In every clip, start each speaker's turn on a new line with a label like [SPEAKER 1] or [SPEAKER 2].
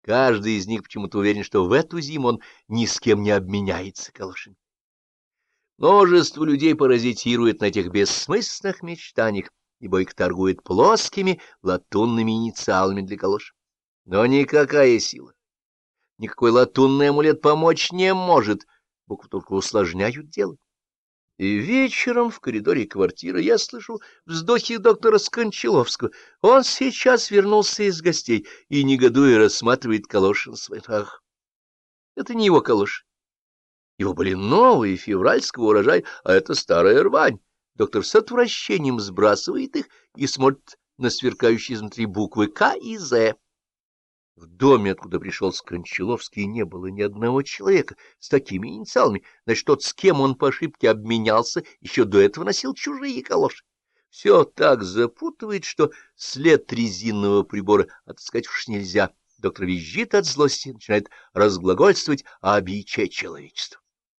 [SPEAKER 1] Каждый из них почему-то уверен, что в эту зиму он ни с кем не обменяется калошами. Множество людей паразитирует на этих бессмысленных мечтаниях, ибо их торгуют плоскими латунными инициалами для калош. Но никакая сила, никакой латунный амулет помочь не может, буквы только усложняют дело. И вечером в коридоре квартиры я слышу вздохи доктора Скончаловского. Он сейчас вернулся из гостей и, негодуя, рассматривает калоши на своих ногах. Это не его калоши. Его были новые, февральского урожая, а это старая рвань. Доктор с отвращением сбрасывает их и смотрит на сверкающие изнутри буквы К и З. В доме, откуда пришел Скончаловский, не было ни одного человека с такими инициалами. Значит, тот, с кем он по ошибке обменялся, еще до этого носил чужие калоши. Все так запутывает, что след резинного прибора отыскать уж нельзя. Доктор визжит от злости, начинает разглагольствовать о биче человечества.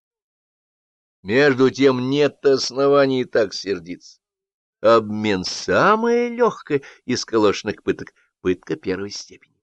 [SPEAKER 1] Между тем нет оснований так сердиться. Обмен — самая легкая из калошных пыток, пытка первой степени.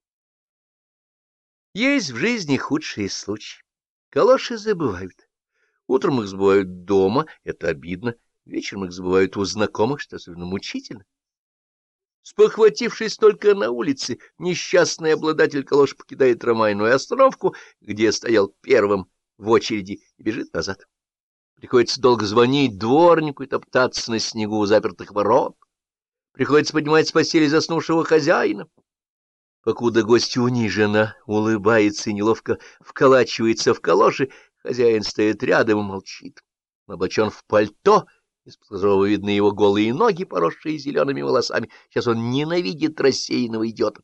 [SPEAKER 1] Есть в жизни худшие случаи. Калоши забывают. Утром их забывают дома, это обидно. Вечером их забывают у знакомых, что особенно мучительно. Спохватившись только на улице, несчастный обладатель калош покидает трамвайную остановку, где стоял первым в очереди, и бежит назад. Приходится долго звонить дворнику и топтаться на снегу у запертых ворот. Приходится поднимать с постели заснувшего хозяина. Покуда гость униженно улыбается и неловко вколачивается в калоши, хозяин стоит рядом и молчит. Он облачен в пальто, из-под которого видны его голые ноги, поросшие зелеными волосами. Сейчас он ненавидит рассеянного идиота.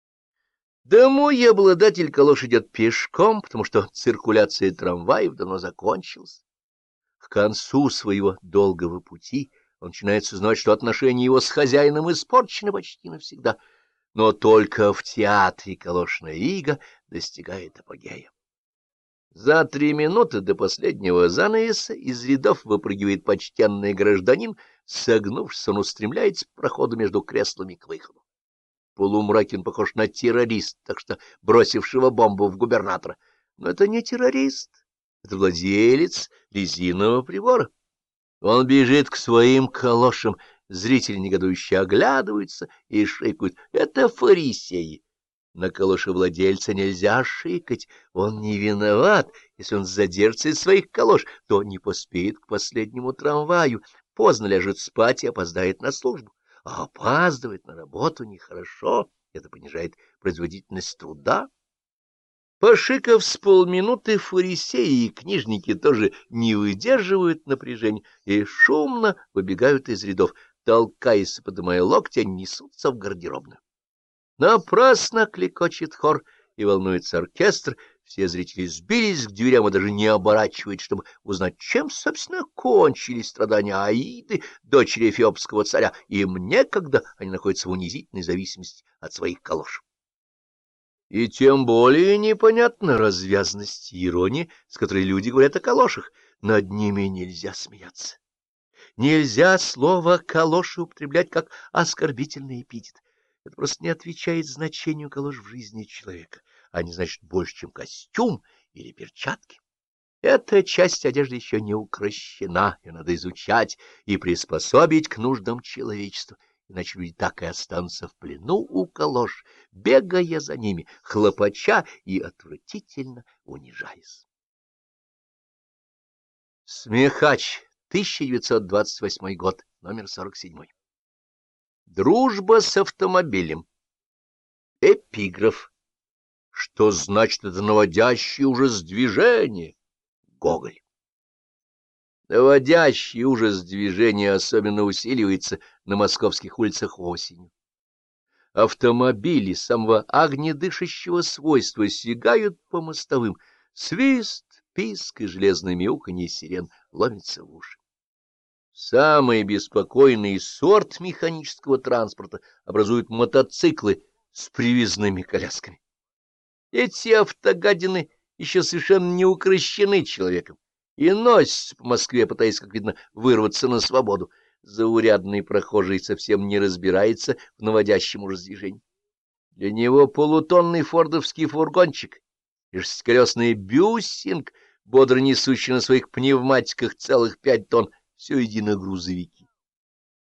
[SPEAKER 1] Домой обладатель калош идет пешком, потому что циркуляция трамваев давно закончилась. К концу своего долгого пути он начинает сознавать, что отношения его с хозяином испорчены почти навсегда. Но только в театре калошная ига достигает апогея. За 3 минуты до последнего занавеса из рядов выпрыгивает почтенный гражданин, согнувшись, он устремляется по проходу между креслами к выходу. В полумраке он похож на террорист, так что бросившего бомбу в губернатора. Но это не террорист, это владелец резинового прибора. Он бежит к своим калошам. Зрители негодующе оглядываются и шикают. Это фарисеи. На калоши владельца нельзя шикать. Он не виноват. Если он задержится из своих калош, то не поспеет к последнему трамваю. Поздно ляжет спать и опоздает на службу. А опаздывать на работу нехорошо. Это понижает производительность труда. Пошикав с полминуты, фарисеи и книжники тоже не выдерживают напряжения и шумно выбегают из рядов. Толкаясь и подымая локти, они несутся в гардеробную. Напрасно кликочет хор и волнуется оркестр. Все зрители сбились к дверям и даже не оборачивают, чтобы узнать, чем, собственно, кончились страдания Аиды, дочери эфиопского царя. Им некогда, они находятся в унизительной зависимости от своих калош. И тем более непонятна развязность и ирония, с которой люди говорят о калошах. Над ними нельзя смеяться. Нельзя слово «калоши» употреблять как оскорбительный эпитет. Это просто не отвечает значению калош в жизни человека. Они значат больше, чем костюм или перчатки. Эта часть одежды еще не укращена, ее надо изучать и приспособить к нуждам человечества, иначе люди так и останутся в плену у калош, бегая за ними, хлопача и отвратительно унижаясь. Смехач. 1928 год, номер 47. Дружба с автомобилем. Эпиграф. Что значит это наводящий ужас движения? Гоголь. Наводящий ужас движения особенно усиливается на московских улицах осенью. Автомобили самого огнедышащего свойства сигают по мостовым. Свист, писк и железное мяуканье сирен ломятся в уши. Самый беспокойный сорт механического транспорта образуют мотоциклы с привязными колясками. Эти автогадины еще совершенно не укрощены человеком и носятся по Москве, пытаясь, как видно, вырваться на свободу. Заурядный прохожий совсем не разбирается в наводящем ужас движении. Для него полутонный фордовский фургончик и шестиколесный бюссинг, бодро несущий на своих пневматиках целых 5 тонн, все едино грузовики.